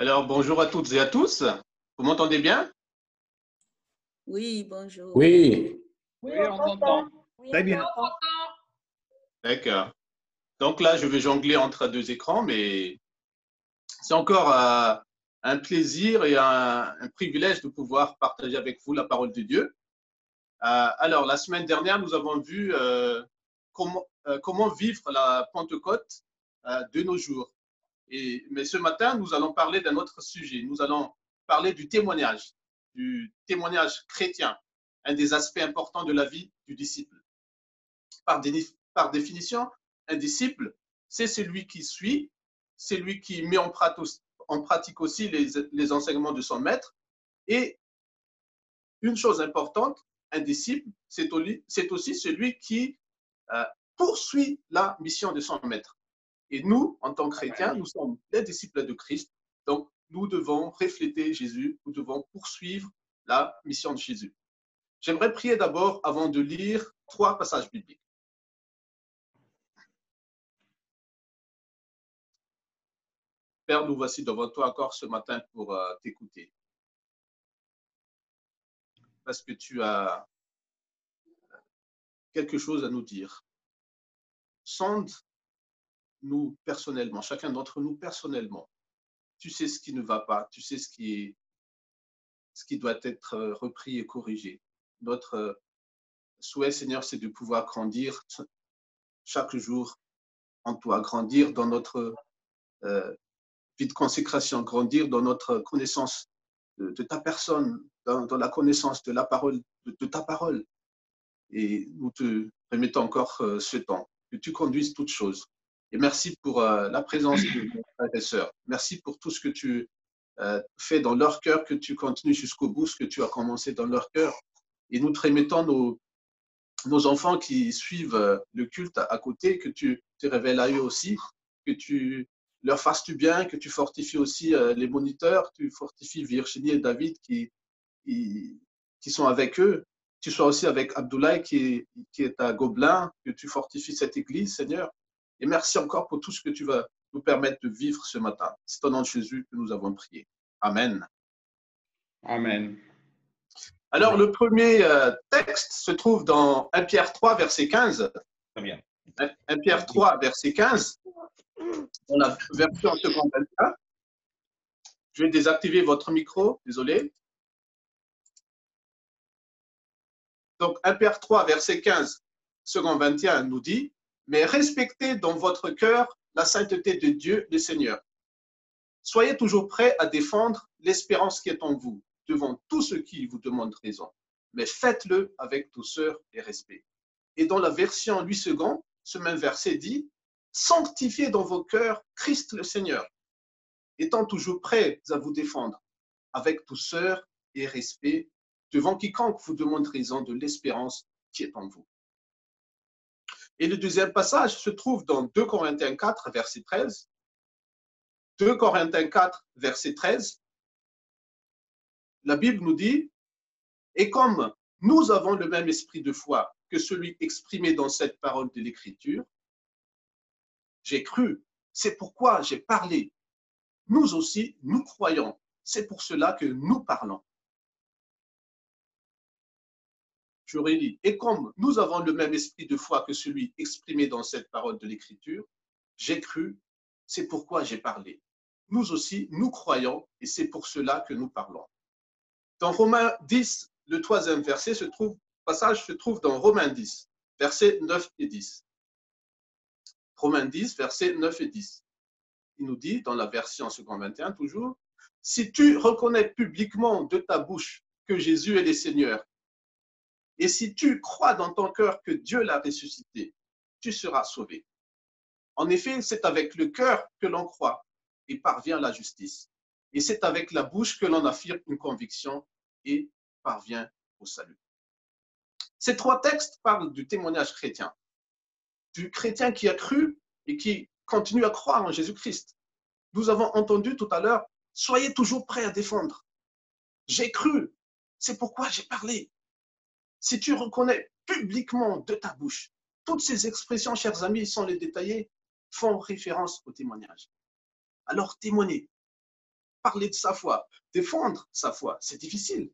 Alors, bonjour à toutes et à tous. Vous m'entendez bien? Oui, bonjour. Oui, Oui, on t'entend. Très bien. D'accord. Donc là, je vais jongler entre deux écrans, mais c'est encore un plaisir et un privilège de pouvoir partager avec vous la parole de Dieu. Alors, la semaine dernière, nous avons vu comment vivre la Pentecôte de nos jours. Mais ce matin, nous allons parler d'un autre sujet. Nous allons parler du témoignage chrétien, un des aspects importants de la vie du disciple. Par définition, un disciple, c'est celui qui suit, celui qui met en pratique aussi les enseignements de son maître. Et une chose importante, un disciple, c'est aussi celui qui poursuit la mission de son maître. Et nous, en tant que chrétiens, nous sommes les disciples de Christ. Donc, nous devons refléter Jésus, nous devons poursuivre la mission de Jésus. J'aimerais prier d'abord avant de lire 3 passages bibliques. Père, nous voici devant toi encore ce matin pour t'écouter. Parce que tu as quelque chose à nous dire. Sonde-nous personnellement, chacun d'entre nous personnellement. Tu sais ce qui ne va pas, tu sais ce qui doit être repris et corrigé. Notre souhait, Seigneur, c'est de pouvoir grandir chaque jour en toi, grandir dans notre vie de consécration, grandir dans notre connaissance de ta personne, dans la connaissance de la parole, de ta parole. Et nous te remettons encore ce temps, que tu conduises toutes choses. Et merci pour la présence de nos frères et sœurs. Merci pour tout ce que tu fais dans leur cœur, que tu continues jusqu'au bout, ce que tu as commencé dans leur cœur. Et nous te remettons nos enfants qui suivent le culte à côté, que tu te révèles à eux aussi, que tu leur fasses du bien, que tu fortifies aussi les moniteurs, tu fortifies Virginie et David qui sont avec eux. Tu sois aussi avec Abdoulaye qui est à Gobelin, que tu fortifies cette église, Seigneur. Et merci encore pour tout ce que tu vas nous permettre de vivre ce matin. C'est au nom de Jésus que nous avons prié. Amen. Amen. Alors, le premier texte se trouve dans 1 Pierre 3, verset 15. Très bien. 1 Pierre 3, verset 15. Dans la version seconde 21. Je vais désactiver votre micro, désolé. Donc, 1 Pierre 3, verset 15, second 21 nous dit, « Mais respectez dans votre cœur la sainteté de Dieu, le Seigneur. Soyez toujours prêts à défendre l'espérance qui est en vous, devant tous ceux qui vous demandent raison. Mais faites-le avec douceur et respect. » Et dans la version 8 secondes, ce même verset dit, « Sanctifiez dans vos cœurs Christ le Seigneur, étant toujours prêts à vous défendre, avec douceur et respect, devant quiconque vous demande raison de l'espérance qui est en vous. » Et le deuxième passage se trouve dans 2 Corinthiens 4, verset 13. 2 Corinthiens 4, verset 13. La Bible nous dit, « Et comme nous avons le même esprit de foi que celui exprimé dans cette parole de l'Écriture, j'ai cru, c'est pourquoi j'ai parlé. Nous aussi, nous croyons, c'est pour cela que nous parlons. » Je relis. « Et comme nous avons le même esprit de foi que celui exprimé dans cette parole de l'Écriture, j'ai cru, c'est pourquoi j'ai parlé. Nous aussi, nous croyons, et c'est pour cela que nous parlons. » Dans Romains 10, le troisième passage se trouve dans Romains 10, versets 9 et 10. Romains 10, versets 9 et 10. Il nous dit, dans la version second 21 toujours, « Si tu reconnais publiquement de ta bouche que Jésus est le Seigneur, et si tu crois dans ton cœur que Dieu l'a ressuscité, tu seras sauvé. En effet, c'est avec le cœur que l'on croit et parvient à la justice. Et c'est avec la bouche que l'on affirme une conviction et parvient au salut. » Ces 3 textes parlent du témoignage chrétien, du chrétien qui a cru et qui continue à croire en Jésus-Christ. Nous avons entendu tout à l'heure, « Soyez toujours prêts à défendre. J'ai cru, c'est pourquoi j'ai parlé. » Si tu reconnais publiquement de ta bouche, toutes ces expressions, chers amis, sans les détailler, font référence au témoignage. Alors témoignez. parler de sa foi, défendre sa foi. C'est difficile.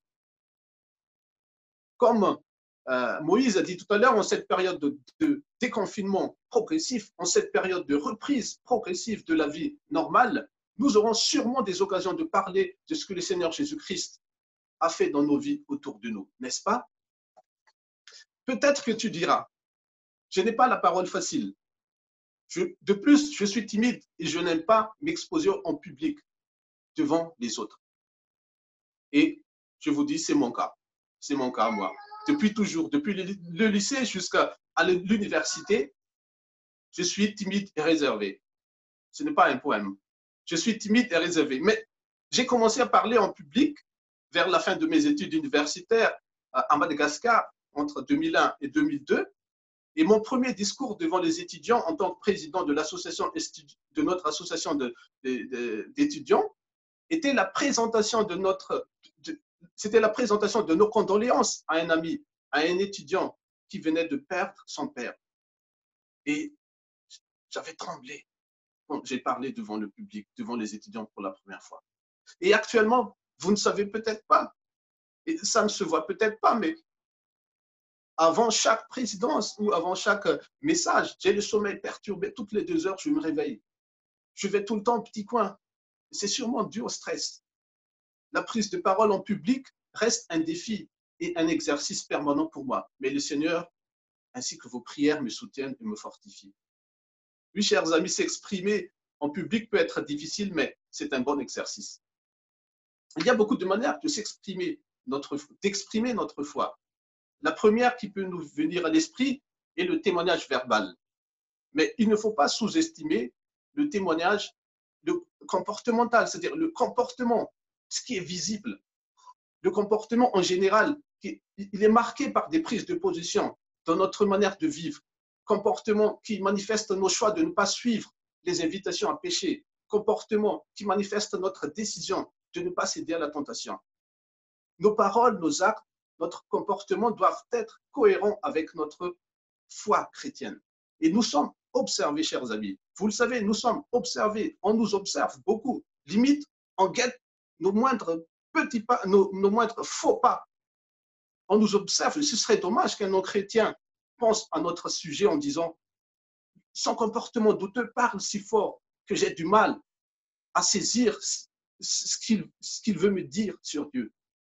Comme Moïse a dit tout à l'heure, en cette période de déconfinement progressif, en cette période de reprise progressive de la vie normale, nous aurons sûrement des occasions de parler de ce que le Seigneur Jésus-Christ a fait dans nos vies autour de nous, n'est-ce pas? Peut-être que tu diras, je n'ai pas la parole facile. De plus, je suis timide et je n'aime pas m'exposer en public devant les autres. Et je vous dis, c'est mon cas. C'est mon cas, moi. Depuis toujours, depuis le lycée jusqu'à l'université, je suis timide et réservé. Ce n'est pas un poème. Je suis timide et réservé. Mais j'ai commencé à parler en public vers la fin de mes études universitaires à Madagascar entre 2001 et 2002. Et mon premier discours devant les étudiants en tant que président de notre association d'étudiants était la présentation de nos condoléances à un ami, à un étudiant qui venait de perdre son père. Et j'avais tremblé quand j'ai parlé devant le public, devant les étudiants pour la première fois. Et actuellement, vous ne savez peut-être pas, et ça ne se voit peut-être pas, mais avant chaque présidence ou avant chaque message, j'ai le sommeil perturbé. Toutes les 2 heures, je me réveille. Je vais tout le temps au petit coin. C'est sûrement dû au stress. La prise de parole en public reste un défi et un exercice permanent pour moi. Mais le Seigneur, ainsi que vos prières, me soutiennent et me fortifient. Oui, chers amis, s'exprimer en public peut être difficile, mais c'est un bon exercice. Il y a beaucoup de manières de d'exprimer notre foi. La première qui peut nous venir à l'esprit est le témoignage verbal. Mais il ne faut pas sous-estimer le témoignage comportemental, c'est-à-dire le comportement, ce qui est visible. Le comportement en général, il est marqué par des prises de position dans notre manière de vivre. Comportement qui manifeste nos choix de ne pas suivre les invitations à pécher. Comportement qui manifeste notre décision de ne pas céder à la tentation. Nos paroles, nos actes, notre comportement doivent être cohérents avec notre foi chrétienne. Et nous sommes observés, chers amis. Vous le savez, nous sommes observés. On nous observe beaucoup. Limite, on guette nos moindres petits pas, nos moindres faux pas. On nous observe. Ce serait dommage qu'un non-chrétien pense à notre sujet en disant « Son comportement douteux parle si fort que j'ai du mal à saisir ce qu'il veut me dire sur Dieu. »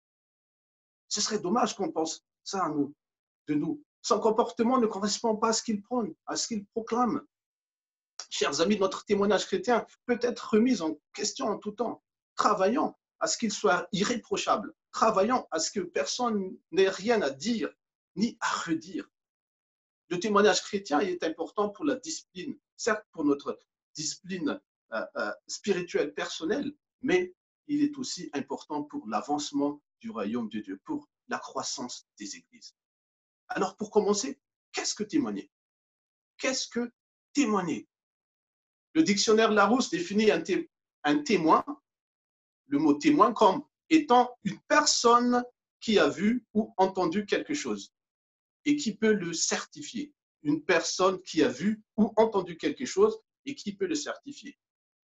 Ce serait dommage qu'on pense ça de nous. Son comportement ne correspond pas à ce qu'il prône, à ce qu'il proclame. Chers amis, notre témoignage chrétien peut être remis en question en tout temps. Travaillons à ce qu'il soit irréprochable. Travaillons à ce que personne n'ait rien à dire ni à redire. Le témoignage chrétien est important pour la discipline, certes pour notre discipline spirituelle personnelle, mais il est aussi important pour l'avancement du royaume de Dieu, pour la croissance des églises. Alors, pour commencer, qu'est-ce que témoigner? Qu'est-ce que témoigner? Le dictionnaire Larousse définit un témoin, le mot témoin, comme étant une personne qui a vu ou entendu quelque chose et qui peut le certifier. Une personne qui a vu ou entendu quelque chose et qui peut le certifier.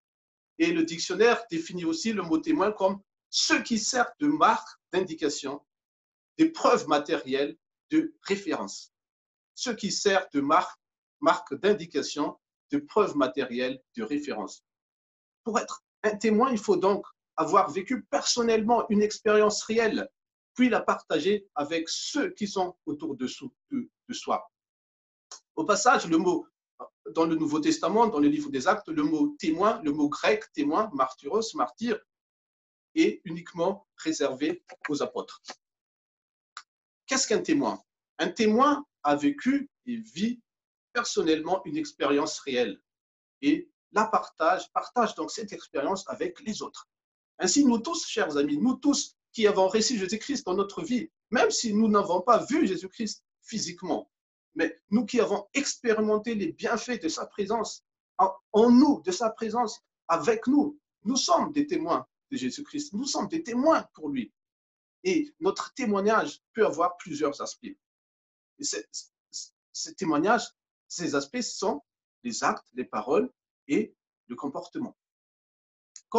Et le dictionnaire définit aussi le mot témoin comme ceux qui servent de marque d'indication, des preuves matérielles de référence. Ceux qui servent de marque d'indication, de preuves matérielles de référence. Pour être un témoin, il faut donc avoir vécu personnellement une expérience réelle, puis la partager avec ceux qui sont autour de soi. Au passage, le mot, dans le Nouveau Testament, dans le livre des Actes, le mot témoin, le mot grec témoin, martyros, martyr, est uniquement réservé aux apôtres. Qu'est-ce qu'un témoin? Un témoin a vécu et vit personnellement une expérience réelle et la partage donc cette expérience avec les autres. Ainsi, nous tous, chers amis, nous tous qui avons reçu Jésus-Christ dans notre vie, même si nous n'avons pas vu Jésus-Christ physiquement, mais nous qui avons expérimenté les bienfaits de sa présence en nous, de sa présence avec nous, nous sommes des témoins de Jésus-Christ, nous sommes des témoins pour lui. Et notre témoignage peut avoir plusieurs aspects. Et ces témoignages, ces aspects sont les actes, les paroles et le comportement. Comme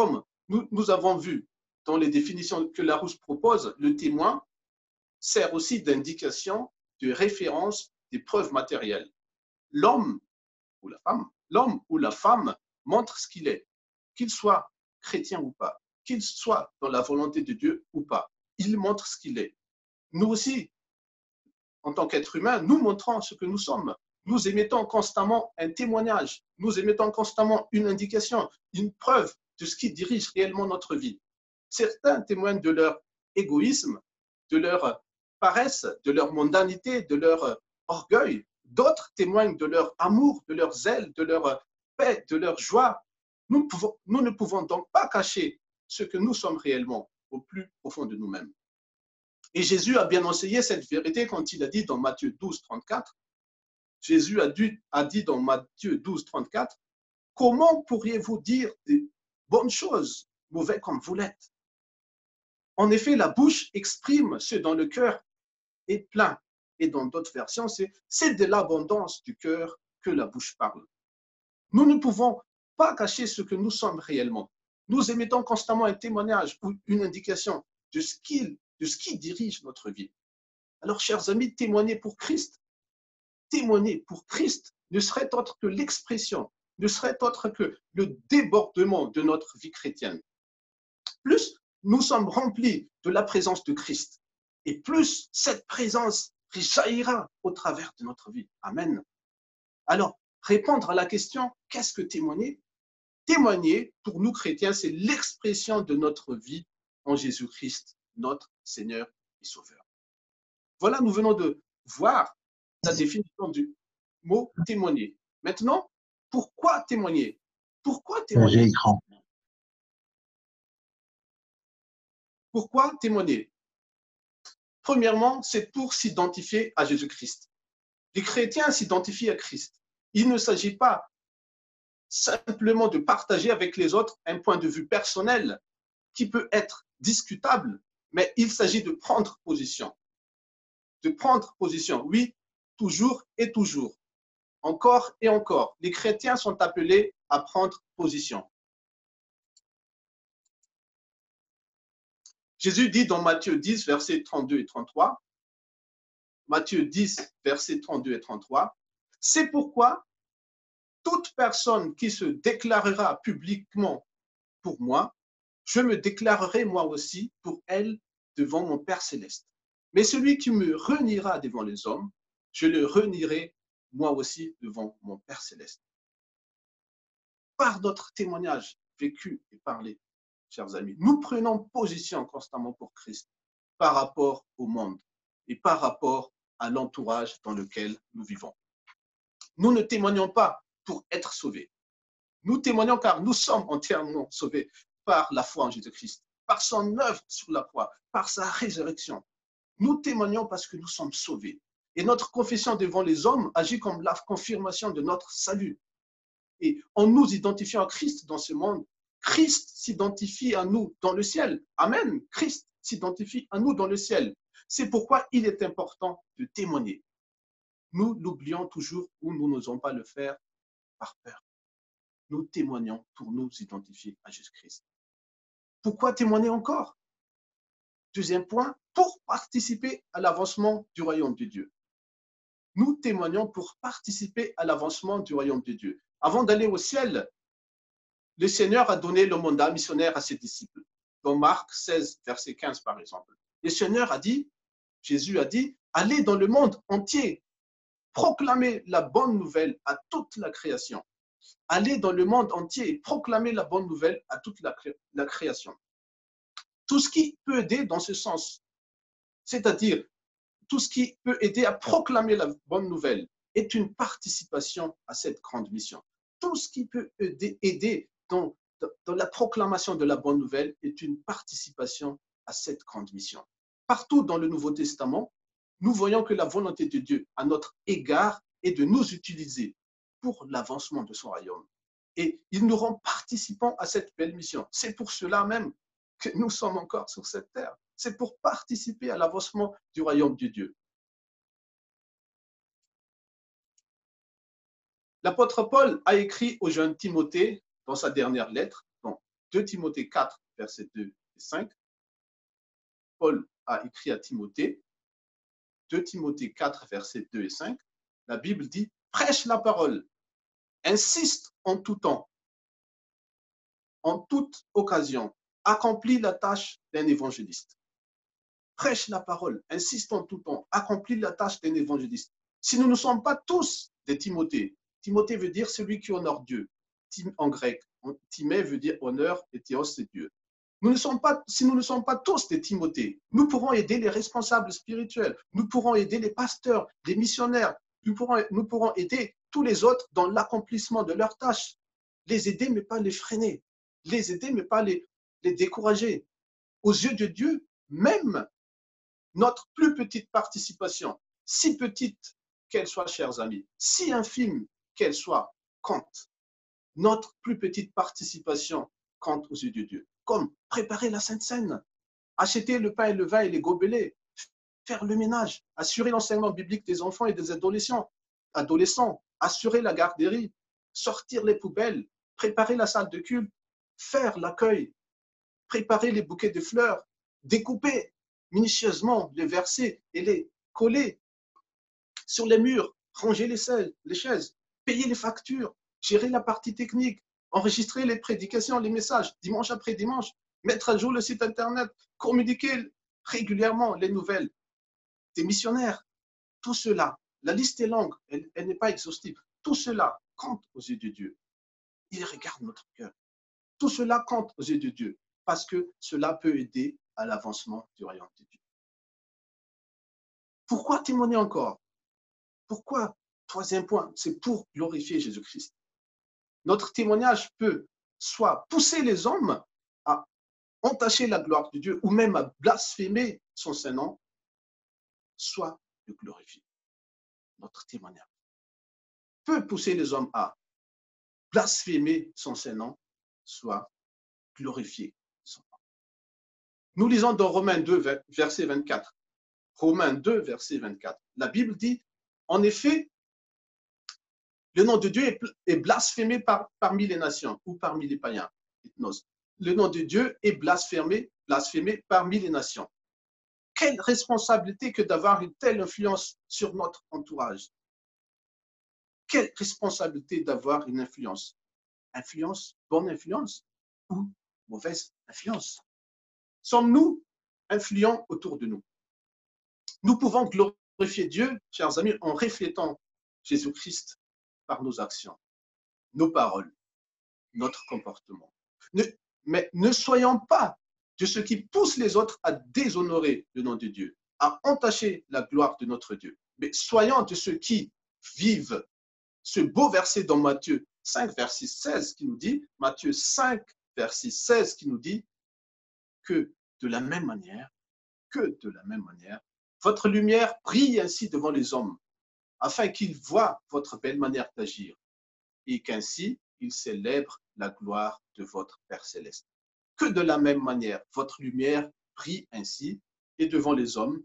nous avons vu dans les définitions que Larousse propose, le témoin sert aussi d'indication, de référence, des preuves matérielles. L'homme ou la femme montre ce qu'il est, qu'il soit chrétien ou pas, qu'il soit dans la volonté de Dieu ou pas. Il montre ce qu'il est. Nous aussi, en tant qu'êtres humains, nous montrons ce que nous sommes. Nous émettons constamment un témoignage, nous émettons constamment une indication, une preuve de ce qui dirige réellement notre vie. Certains témoignent de leur égoïsme, de leur paresse, de leur mondanité, de leur orgueil. D'autres témoignent de leur amour, de leur zèle, de leur paix, de leur joie. Nous ne pouvons donc pas cacher ce que nous sommes réellement au plus profond de nous-mêmes. Et Jésus a bien enseigné cette vérité quand il a dit dans Matthieu 12, 34, Jésus a dit dans Matthieu 12, 34, « Comment pourriez-vous dire des bonnes choses, mauvais comme vous l'êtes ?» En effet, la bouche exprime ce dont le cœur est plein. Et dans d'autres versions, c'est de l'abondance du cœur que la bouche parle. Nous ne pouvons pas cacher ce que nous sommes réellement. Nous émettons constamment un témoignage ou une indication de ce qui dirige notre vie. Alors, chers amis, témoigner pour Christ, témoigner pour Christ ne serait autre que l'expression, ne serait autre que le débordement de notre vie chrétienne. Plus nous sommes remplis de la présence de Christ, et plus cette présence jaillira au travers de notre vie. Amen. Alors, répondre à la question, qu'est-ce que témoigner? Témoigner, pour nous chrétiens, c'est l'expression de notre vie en Jésus-Christ, notre Seigneur et Sauveur. Voilà, nous venons de voir la définition du mot témoigner. Maintenant, pourquoi témoigner? Pourquoi témoigner? Pourquoi témoigner? Premièrement, c'est pour s'identifier à Jésus-Christ. Les chrétiens s'identifient à Christ. Il ne s'agit pas simplement de partager avec les autres un point de vue personnel qui peut être discutable, mais il s'agit de prendre position. De prendre position, oui, toujours et toujours, encore et encore. Les chrétiens sont appelés à prendre position. Jésus dit dans Matthieu 10, versets 32 et 33, Matthieu 10, versets 32 et 33, « C'est pourquoi toute personne qui se déclarera publiquement pour moi, je me déclarerai moi aussi pour elle devant mon Père céleste. Mais celui qui me reniera devant les hommes, je le renierai moi aussi devant mon Père céleste. » Par notre témoignage vécu et parlé, chers amis, nous prenons position constamment pour Christ par rapport au monde et par rapport à l'entourage dans lequel nous vivons. Nous ne témoignons pas pour être sauvés. Nous témoignons car nous sommes entièrement sauvés par la foi en Jésus-Christ, par son œuvre sur la croix, par sa résurrection. Nous témoignons parce que nous sommes sauvés. Et notre confession devant les hommes agit comme la confirmation de notre salut. Et en nous identifiant à Christ dans ce monde, Christ s'identifie à nous dans le ciel. Amen. Christ s'identifie à nous dans le ciel. C'est pourquoi il est important de témoigner. Nous l'oublions toujours ou nous n'osons pas le faire par peur. Nous témoignons pour nous identifier à Jésus-Christ. Pourquoi témoigner encore? Deuxième point, pour participer à l'avancement du royaume de Dieu. Nous témoignons pour participer à l'avancement du royaume de Dieu. Avant d'aller au ciel, le Seigneur a donné le mandat missionnaire à ses disciples. Dans Marc 16, verset 15, par exemple. Le Seigneur a dit, Jésus a dit, allez dans le monde entier, proclamez la bonne nouvelle à toute la création. Allez dans le monde entier et proclamer la bonne nouvelle à toute la création. Tout ce qui peut aider dans ce sens, c'est-à-dire tout ce qui peut aider à proclamer la bonne nouvelle, est une participation à cette grande mission. Tout ce qui peut aider dans la proclamation de la bonne nouvelle est une participation à cette grande mission. Partout dans le Nouveau Testament, nous voyons que la volonté de Dieu à notre égard est de nous utiliser pour l'avancement de son royaume. Et il nous rend participants à cette belle mission. C'est pour cela même que nous sommes encore sur cette terre. C'est pour participer à l'avancement du royaume de Dieu. L'apôtre Paul a écrit au jeune Timothée, dans sa dernière lettre, dans 2 Timothée 4, versets 2 et 5, Paul a écrit à Timothée, 2 Timothée 4, versets 2 et 5, la Bible dit, prêche la parole, insiste en tout temps, en toute occasion, accomplis la tâche d'un évangéliste. Prêche la parole, insiste en tout temps, accomplis la tâche d'un évangéliste. Si nous ne sommes pas tous des Timothée, Timothée veut dire celui qui honore Dieu, en grec. Timée veut dire honneur et théos, c'est Dieu. Si nous ne sommes pas tous des Timothée, nous pourrons aider les responsables spirituels, nous pourrons aider les pasteurs, les missionnaires, nous pourrons aider tous les autres dans l'accomplissement de leurs tâches. Les aider, mais pas les freiner. Les aider, mais pas les décourager. Aux yeux de Dieu, même notre plus petite participation, si petite qu'elle soit, chers amis, si infime qu'elle soit, compte. Notre plus petite participation compte aux yeux de Dieu. Comme préparer la Sainte Seine, acheter le pain et le vin et les gobelets, faire le ménage, assurer l'enseignement biblique des enfants et des adolescents, assurer la garderie, sortir les poubelles, préparer la salle de culte, faire l'accueil, préparer les bouquets de fleurs, découper minutieusement les versets et les coller sur les murs, ranger les chaises, payer les factures, gérer la partie technique, enregistrer les prédications, les messages, dimanche après dimanche, mettre à jour le site internet, communiquer régulièrement les nouvelles des missionnaires. Tout cela, la liste est longue, elle n'est pas exhaustive. Tout cela compte aux yeux de Dieu. Il regarde notre cœur. Tout cela compte aux yeux de Dieu parce que cela peut aider à l'avancement du royaume de Dieu. Pourquoi témoigner encore? Pourquoi? Troisième point, c'est pour glorifier Jésus-Christ. Notre témoignage peut soit pousser les hommes à entacher la gloire de Dieu ou même à blasphémer son Saint-Nom, soit le glorifier. Notre témoignage peut pousser les hommes à blasphémer son Saint-Nom, soit glorifier son nom. Nous lisons dans Romains 2, verset 24. Romains 2, verset 24. La Bible dit, en effet, le nom de Dieu est blasphémé parmi les nations ou parmi les païens. Le nom de Dieu est blasphémé parmi les nations. Quelle responsabilité que d'avoir une telle influence sur notre entourage. Quelle responsabilité d'avoir une influence. Influence, bonne influence ou mauvaise influence. Sommes-nous influents autour de nous? Nous pouvons glorifier Dieu, chers amis, en reflétant Jésus-Christ par nos actions, nos paroles, notre comportement. Mais ne soyons pas de ceux qui poussent les autres à déshonorer le nom de Dieu, à entacher la gloire de notre Dieu. Mais soyons de ceux qui vivent ce beau verset dans Matthieu 5, verset 16 qui nous dit, Matthieu 5, verset 16 qui nous dit que de la même manière, votre lumière brille ainsi devant les hommes, afin qu'ils voient votre belle manière d'agir et qu'ainsi ils célèbrent la gloire de votre Père céleste. Que de la même manière, votre lumière brille ainsi et devant les hommes,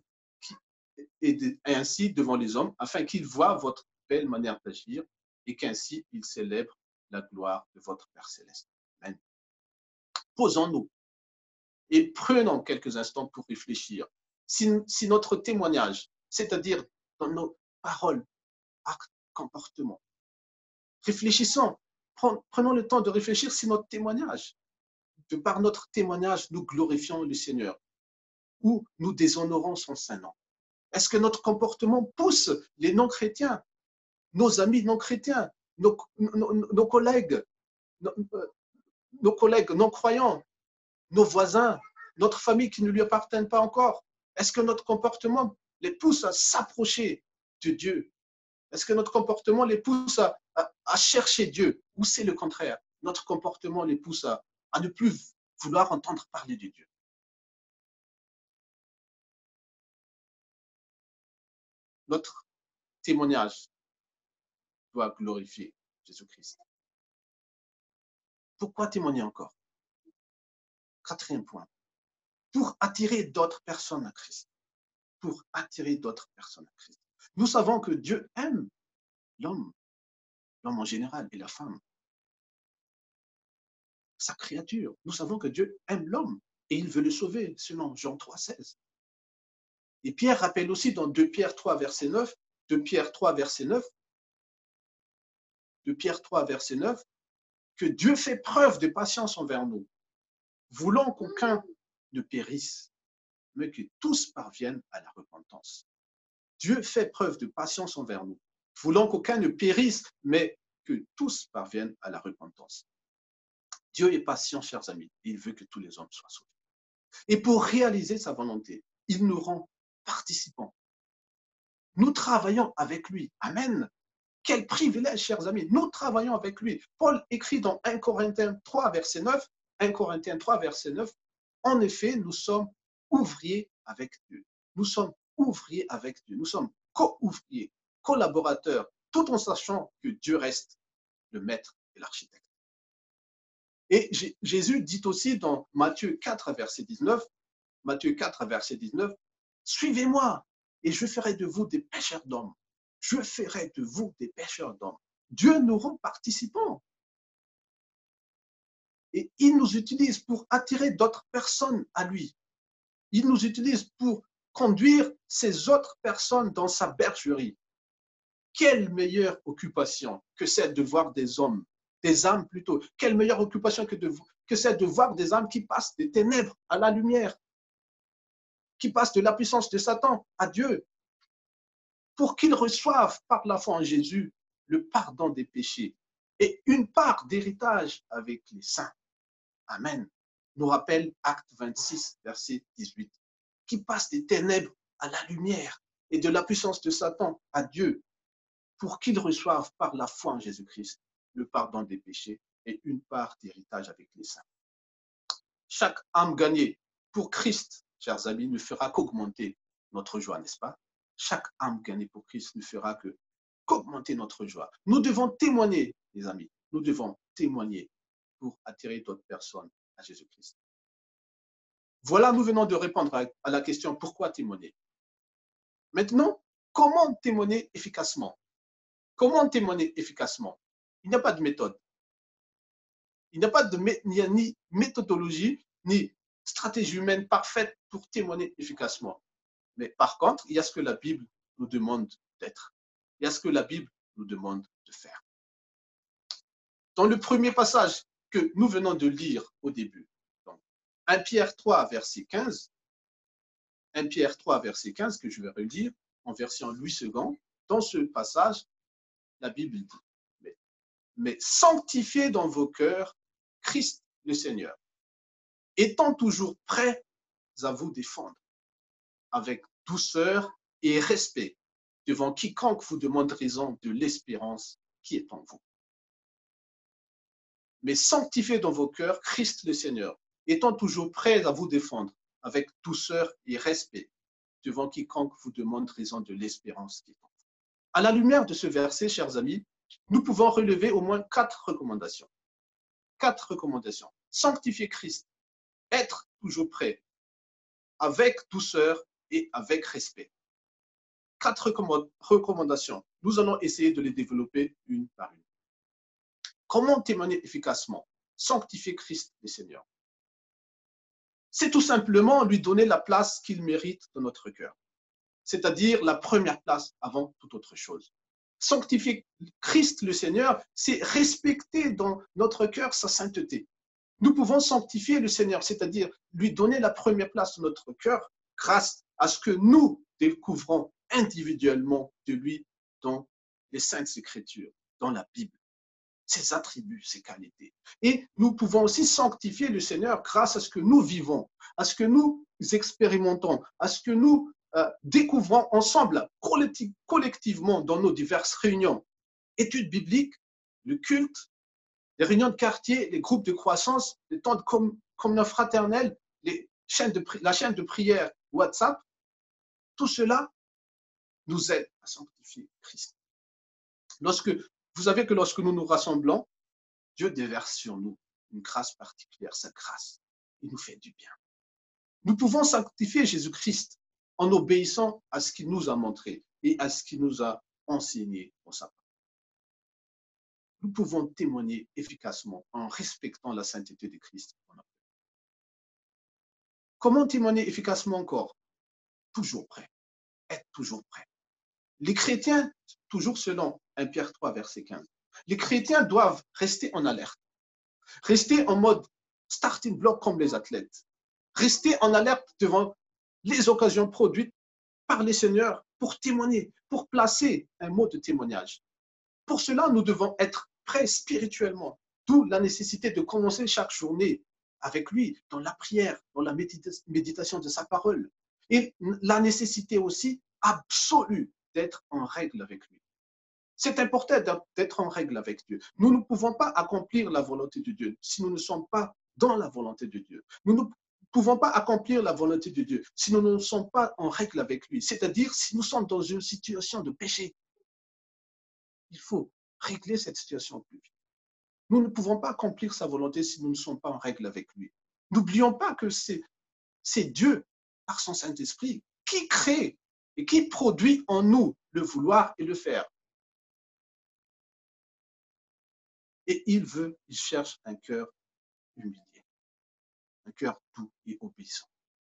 afin qu'ils voient votre belle manière d'agir et qu'ainsi ils célèbrent la gloire de votre Père céleste. Amen. Posons-nous et prenons quelques instants pour réfléchir. Si notre témoignage, c'est-à-dire dans nos paroles, actes, comportements, réfléchissons, prenons le temps de réfléchir si notre témoignage, par notre témoignage, nous glorifions le Seigneur ou nous déshonorons son Saint-Nom. Est-ce que notre comportement pousse les non-chrétiens, nos amis non-chrétiens, nos collègues, non-croyants, nos voisins, notre famille qui ne lui appartiennent pas encore? Est-ce que notre comportement les pousse à s'approcher de Dieu? Est-ce que notre comportement les pousse à chercher Dieu? Ou c'est le contraire? Notre comportement les pousse à ne plus vouloir entendre parler de Dieu. Notre témoignage doit glorifier Jésus-Christ. Pourquoi témoigner encore? Quatrième point. Pour attirer d'autres personnes à Christ. Pour attirer d'autres personnes à Christ. Nous savons que Dieu aime l'homme en général et la femme. sa créature. Nous savons que Dieu aime l'homme et il veut le sauver, selon Jean 3,16. Et Pierre rappelle aussi dans 2 Pierre 3, verset 9, 2 Pierre 3, verset 9, 2 Pierre 3, verset 9, que Dieu fait preuve de patience envers nous, voulant qu'aucun ne périsse, mais que tous parviennent à la repentance. Dieu fait preuve de patience envers nous, voulant qu'aucun ne périsse, mais que tous parviennent à la repentance. Dieu est patient, chers amis, il veut que tous les hommes soient sauvés. Et pour réaliser sa volonté, il nous rend participants. Nous travaillons avec lui. Amen. Quel privilège, chers amis. Nous travaillons avec lui. Paul écrit dans 1 Corinthiens 3, verset 9, 1 Corinthiens 3, verset 9, en effet, nous sommes ouvriers avec Dieu. Nous sommes ouvriers avec Dieu. Nous sommes co-ouvriers, collaborateurs, tout en sachant que Dieu reste le maître et l'architecte. Et Jésus dit aussi dans Matthieu 4, verset 19, Matthieu 4, verset 19, suivez-moi et je ferai de vous des pêcheurs d'hommes. Je ferai de vous des pêcheurs d'hommes. Dieu nous rend participants. Et il nous utilise pour attirer d'autres personnes à lui. Il nous utilise pour conduire ces autres personnes dans sa bergerie. Quelle meilleure occupation que celle de voir des hommes, des âmes plutôt. Quelle meilleure occupation que celle de voir des âmes qui passent des ténèbres à la lumière, qui passent de la puissance de Satan à Dieu, pour qu'ils reçoivent par la foi en Jésus le pardon des péchés et une part d'héritage avec les saints. Amen. Nous rappelle Acte 26, verset 18, qui passe des ténèbres à la lumière et de la puissance de Satan à Dieu, pour qu'ils reçoivent par la foi en Jésus-Christ le pardon des péchés et une part d'héritage avec les saints. Chaque âme gagnée pour Christ, chers amis, ne fera qu'augmenter notre joie, n'est-ce pas? Chaque âme gagnée pour Christ ne fera qu'augmenter notre joie. Nous devons témoigner, les amis, nous devons témoigner pour attirer d'autres personnes à Jésus-Christ. Voilà, nous venons de répondre à la question pourquoi témoigner. Maintenant, comment témoigner efficacement? Comment témoigner efficacement? Il n'y a pas de méthode. Il n'y a pas de ni méthodologie, ni stratégie humaine parfaite pour témoigner efficacement. Mais par contre, il y a ce que la Bible nous demande d'être. Il y a ce que la Bible nous demande de faire. Dans le premier passage que nous venons de lire au début, donc 1 Pierre 3, verset 15, 1 Pierre 3, verset 15, que je vais relire en version Louis II, dans ce passage, la Bible dit, mais sanctifiez dans vos cœurs Christ le Seigneur, étant toujours prêts à vous défendre, avec douceur et respect, devant quiconque vous demande raison de l'espérance qui est en vous. Mais sanctifiez dans vos cœurs Christ le Seigneur, étant toujours prêts à vous défendre, avec douceur et respect, devant quiconque vous demande raison de l'espérance qui est en vous. À la lumière de ce verset, chers amis, nous pouvons relever au moins 4 recommandations. 4 recommandations. Sanctifier Christ, être toujours prêt, avec douceur et avec respect. 4 recommandations. Nous allons essayer de les développer une par une. Comment témoigner efficacement? Sanctifier Christ le Seigneur. C'est tout simplement lui donner la place qu'il mérite dans notre cœur. C'est-à-dire la première place avant toute autre chose. Sanctifier Christ le Seigneur, c'est respecter dans notre cœur sa sainteté. Nous pouvons sanctifier le Seigneur, c'est-à-dire lui donner la première place dans notre cœur grâce à ce que nous découvrons individuellement de lui dans les Saintes Écritures, dans la Bible, ses attributs, ses qualités. Et nous pouvons aussi sanctifier le Seigneur grâce à ce que nous vivons, à ce que nous expérimentons, à ce que nous découvrons ensemble, collectivement dans nos diverses réunions, études bibliques, le culte, les réunions de quartier, les groupes de croissance, les temps de communion fraternelle, la chaîne de prière WhatsApp, tout cela nous aide à sanctifier Christ. Vous savez que lorsque nous nous rassemblons, Dieu déverse sur nous une grâce particulière, sa grâce. Il nous fait du bien. Nous pouvons sanctifier Jésus-Christ en obéissant à ce qu'il nous a montré et à ce qu'il nous a enseigné dans sa parole. nous pouvons témoigner efficacement en respectant la sainteté de Christ. Comment témoigner efficacement encore? Toujours prêt, être toujours prêt. Les chrétiens, toujours selon 1 Pierre 3, verset 15, les chrétiens doivent rester en alerte, rester en mode starting block comme les athlètes, rester en alerte devant les occasions produites par les seigneurs pour témoigner, pour placer un mot de témoignage. Pour cela, nous devons être prêts spirituellement, d'où la nécessité de commencer chaque journée avec lui, dans la prière, dans la méditation de sa parole. Et la nécessité aussi absolue d'être en règle avec lui. C'est important d'être en règle avec Dieu. Nous ne pouvons pas accomplir la volonté de Dieu si nous ne sommes pas dans la volonté de Dieu. Nous ne pouvons pas accomplir la volonté de Dieu si nous ne sommes pas en règle avec lui, c'est-à-dire si nous sommes dans une situation de péché. Il faut régler cette situation plus vite. Nous ne pouvons pas accomplir sa volonté si nous ne sommes pas en règle avec lui. N'oublions pas que c'est Dieu, par son Saint-Esprit, qui crée et qui produit en nous le vouloir et le faire. Et il cherche un cœur humilié, un cœur doux et obéissant.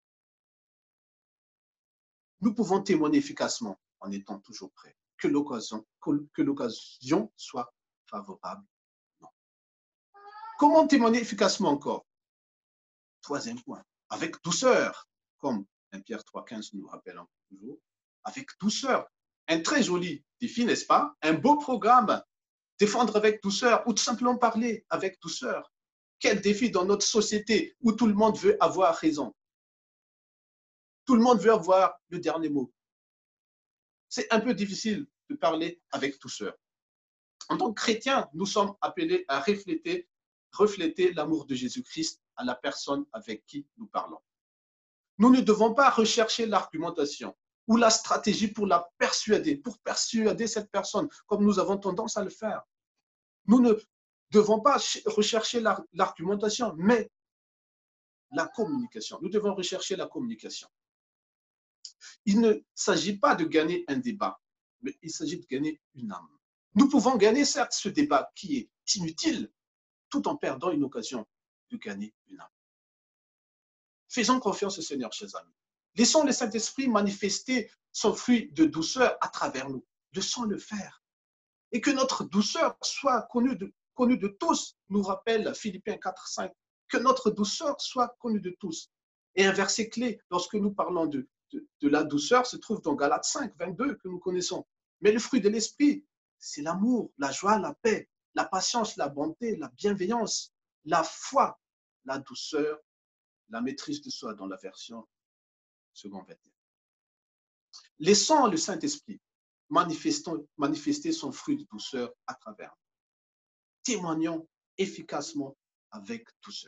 Nous pouvons témoigner efficacement en étant toujours prêts, que l'occasion soit favorable. Non. Comment témoigner efficacement encore? Troisième point, avec douceur, comme 1 Pierre 3,15 nous rappelle toujours, avec douceur. Un très joli défi, n'est-ce pas? Un beau programme, défendre avec douceur ou tout simplement parler avec douceur. Quel défi dans notre société où tout le monde veut avoir raison. Tout le monde veut avoir le dernier mot. C'est un peu difficile de parler avec douceur. En tant que chrétiens, nous sommes appelés à refléter l'amour de Jésus-Christ à la personne avec qui nous parlons. Nous ne devons pas rechercher l'argumentation ou la stratégie pour persuader cette personne, comme nous avons tendance à le faire. Nous ne devons pas rechercher l'argumentation, mais la communication. Nous devons rechercher la communication. Il ne s'agit pas de gagner un débat, mais il s'agit de gagner une âme. Nous pouvons gagner, certes, ce débat qui est inutile, tout en perdant une occasion de gagner une âme. Faisons confiance au Seigneur, chers amis. Laissons le Saint-Esprit manifester son fruit de douceur à travers nous. Laissons-le faire. Et que notre douceur soit connue de tous, nous rappelle Philippiens 4, 5. Que notre douceur soit connue de tous. Et un verset clé, lorsque nous parlons de la douceur, se trouve dans Galates 5, 22, que nous connaissons. Mais le fruit de l'Esprit, c'est l'amour, la joie, la paix, la patience, la bonté, la bienveillance, la foi, la douceur, la maîtrise de soi dans la version seconde 21. Laissons le Saint-Esprit manifester son fruit de douceur à travers nous. Témoignons efficacement avec douceur.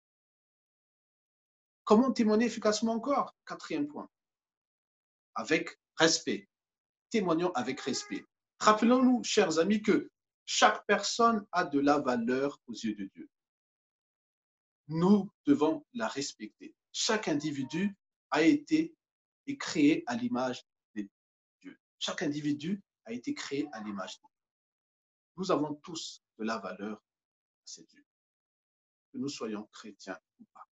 Comment témoigner efficacement encore? Quatrième point. Avec respect. Témoignons avec respect. Rappelons-nous, chers amis, que chaque personne a de la valeur aux yeux de Dieu. Nous devons la respecter. Chaque individu a été créé à l'image de Dieu. Chaque individu a été créé à l'image de Dieu. Nous avons tous de la valeur à ces dieux, que nous soyons chrétiens ou pas.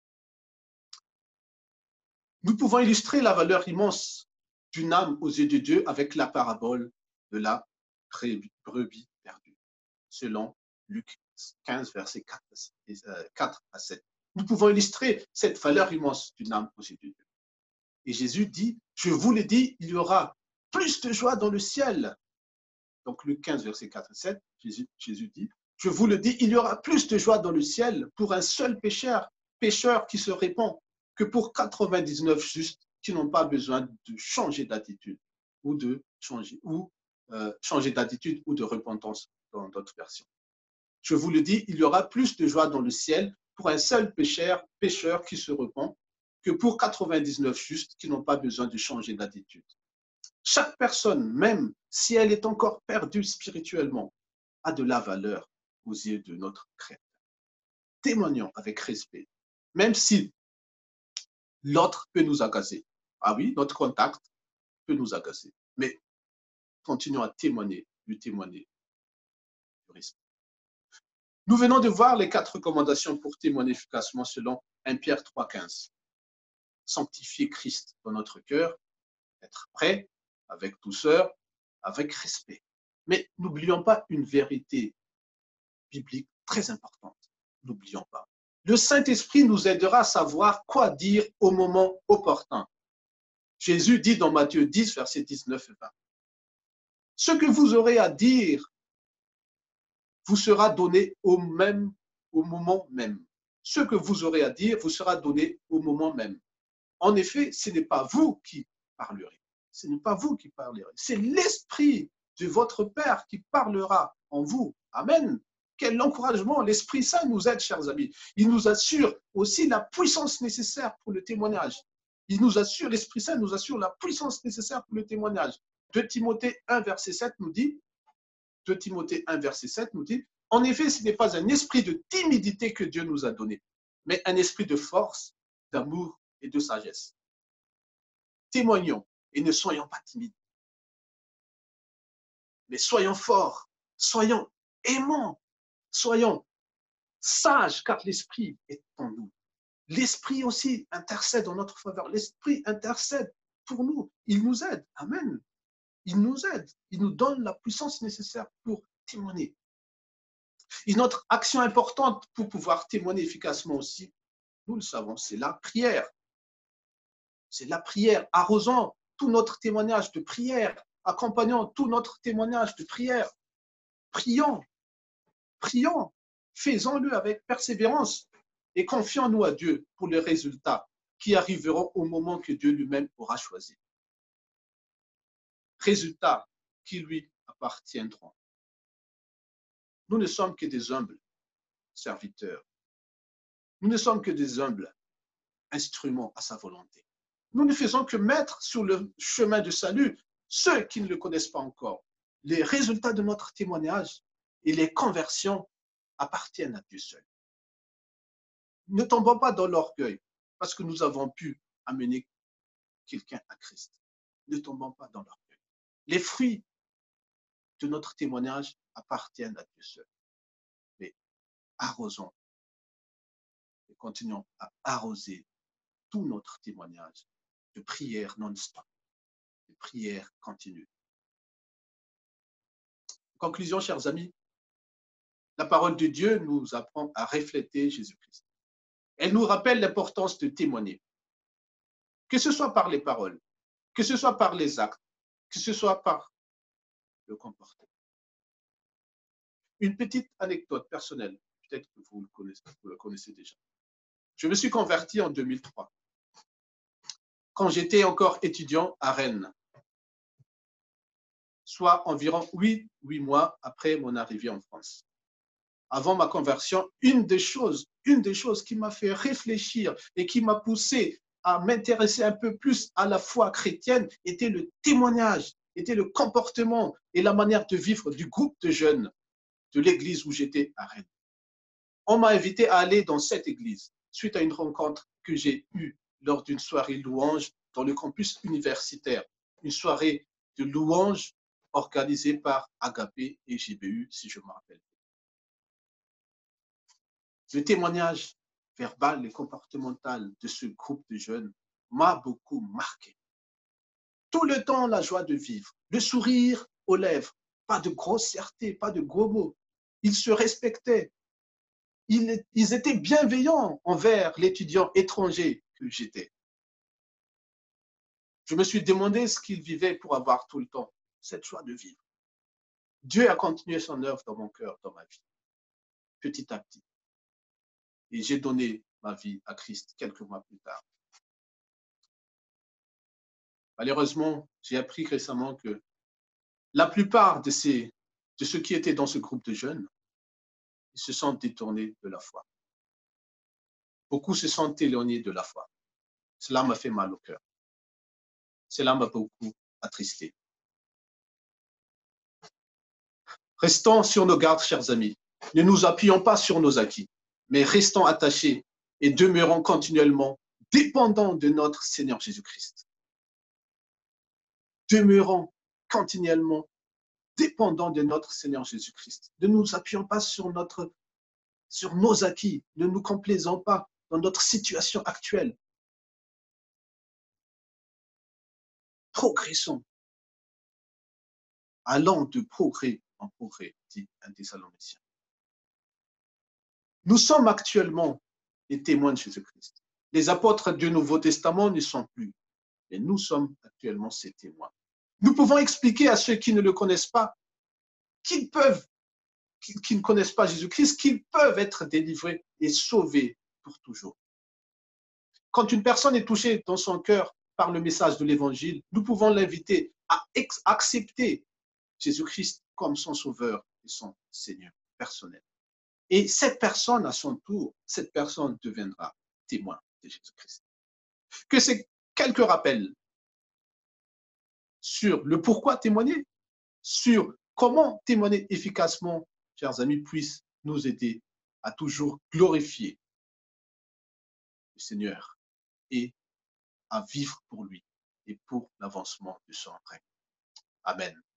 Nous pouvons illustrer la valeur immense d'une âme aux yeux de Dieu avec la parabole de la brebis perdue, selon Luc 15, versets 4 à 7. Nous pouvons illustrer cette valeur immense d'une âme aux yeux de Dieu. Et Jésus dit, je vous l'ai dit, il y aura plus de joie dans le ciel. Donc Luc 15, versets 4 à 7, Jésus dit, je vous le dis, il y aura plus de joie dans le ciel pour un seul pécheur qui se répand que pour 99 justes qui n'ont pas besoin de changer d'attitude ou de changer d'attitude ou de repentance dans d'autres versions. Je vous le dis, il y aura plus de joie dans le ciel pour un seul pécheur qui se repent que pour 99 justes qui n'ont pas besoin de changer d'attitude. Chaque personne, même si elle est encore perdue spirituellement, a de la valeur aux yeux de notre Créateur. Témoignons avec respect, même si l'autre peut nous agacer. Ah oui, notre contact peut nous agacer, mais continuons à lui témoigner du respect. Nous venons de voir les 4 recommandations pour témoigner efficacement selon 1 Pierre 3,15. Sanctifier Christ dans notre cœur, être prêt, avec douceur, avec respect. Mais n'oublions pas une vérité biblique très importante. N'oublions pas. Le Saint-Esprit nous aidera à savoir quoi dire au moment opportun. Jésus dit dans Matthieu 10, versets 19 et 20. Ce que vous aurez à dire vous sera donné au moment même. Ce que vous aurez à dire vous sera donné au moment même. En effet, ce n'est pas vous qui parlerez. Ce n'est pas vous qui parlerez. C'est l'Esprit de votre Père qui parlera en vous. Amen. Quel encouragement. L'Esprit Saint nous aide, chers amis. Il nous assure aussi la puissance nécessaire pour le témoignage. L'Esprit Saint nous assure la puissance nécessaire pour le témoignage. 2 Timothée 1, verset 7 nous dit, 2 Timothée 1, verset 7 nous dit, en effet, ce n'est pas un esprit de timidité que Dieu nous a donné, mais un esprit de force, d'amour et de sagesse. Témoignons et ne soyons pas timides. Mais soyons forts, soyons aimants, soyons sages, car l'Esprit est en nous. L'Esprit aussi intercède en notre faveur. L'Esprit intercède pour nous. Il nous aide. Amen. Il nous aide. Il nous donne la puissance nécessaire pour témoigner. Une autre action importante pour pouvoir témoigner efficacement aussi, nous le savons, c'est la prière. C'est la prière. Arrosant tout notre témoignage de prière. Accompagnant tout notre témoignage de prière. Prions. Prions. Faisons-le avec persévérance et confions-nous à Dieu pour les résultats qui arriveront au moment que Dieu lui-même aura choisi. Résultats qui lui appartiendront. Nous ne sommes que des humbles serviteurs. Nous ne sommes que des humbles instruments à sa volonté. Nous ne faisons que mettre sur le chemin de salut ceux qui ne le connaissent pas encore. Les résultats de notre témoignage et les conversions appartiennent à Dieu seul. Ne tombons pas dans l'orgueil parce que nous avons pu amener quelqu'un à Christ. Ne tombons pas dans l'orgueil. Les fruits de notre témoignage appartiennent à Dieu seul. Mais arrosons et continuons à arroser tout notre témoignage de prière non-stop, de prière continue. En conclusion, chers amis, la parole de Dieu nous apprend à refléter Jésus-Christ. Elle nous rappelle l'importance de témoigner, que ce soit par les paroles, que ce soit par les actes, que ce soit par le comportement. Une petite anecdote personnelle, peut-être que vous le connaissez déjà. Je me suis converti en 2003, quand j'étais encore étudiant à Rennes, soit environ 8 mois après mon arrivée en France. Avant ma conversion, une des choses qui m'a fait réfléchir et qui m'a poussé à m'intéresser un peu plus à la foi chrétienne était le témoignage, était le comportement et la manière de vivre du groupe de jeunes de l'église où j'étais à Rennes. On m'a invité à aller dans cette église suite à une rencontre que j'ai eue lors d'une soirée louange dans le campus universitaire, une soirée de louange organisée par Agapé et GBU, si je me rappelle. Le témoignage verbal et comportemental de ce groupe de jeunes m'a beaucoup marqué. Tout le temps, la joie de vivre, le sourire aux lèvres, pas de grossièreté, pas de gros mots. Ils se respectaient. Ils étaient bienveillants envers l'étudiant étranger que j'étais. Je me suis demandé ce qu'ils vivaient pour avoir tout le temps cette joie de vivre. Dieu a continué son œuvre dans mon cœur, dans ma vie, petit à petit. Et j'ai donné ma vie à Christ quelques mois plus tard. Malheureusement, j'ai appris récemment que la plupart de ceux qui étaient dans ce groupe de jeunes, ils se sont détournés de la foi. Beaucoup se sont éloignés de la foi. Cela m'a fait mal au cœur. Cela m'a beaucoup attristé. Restons sur nos gardes, chers amis. Ne nous appuyons pas sur nos acquis, mais restons attachés et demeurons continuellement dépendants de notre Seigneur Jésus-Christ. Demeurons continuellement dépendants de notre Seigneur Jésus-Christ. Ne nous appuyons pas sur notre sur nos acquis, ne nous complaisons pas dans notre situation actuelle. Progressons. Allons de progrès en progrès, dit un Thessalonicien. Nous sommes actuellement les témoins de Jésus-Christ. Les apôtres du Nouveau Testament ne sont plus, mais nous sommes actuellement ces témoins. Nous pouvons expliquer à ceux qui ne le connaissent pas, qui ne connaissent pas Jésus-Christ, qu'ils peuvent être délivrés et sauvés pour toujours. Quand une personne est touchée dans son cœur par le message de l'Évangile, nous pouvons l'inviter à accepter Jésus-Christ comme son sauveur et son Seigneur personnel. Et cette personne, à son tour, cette personne deviendra témoin de Jésus-Christ. Que ces quelques rappels sur le pourquoi témoigner, sur comment témoigner efficacement, chers amis, puissent nous aider à toujours glorifier le Seigneur et à vivre pour lui et pour l'avancement de son règne. Amen.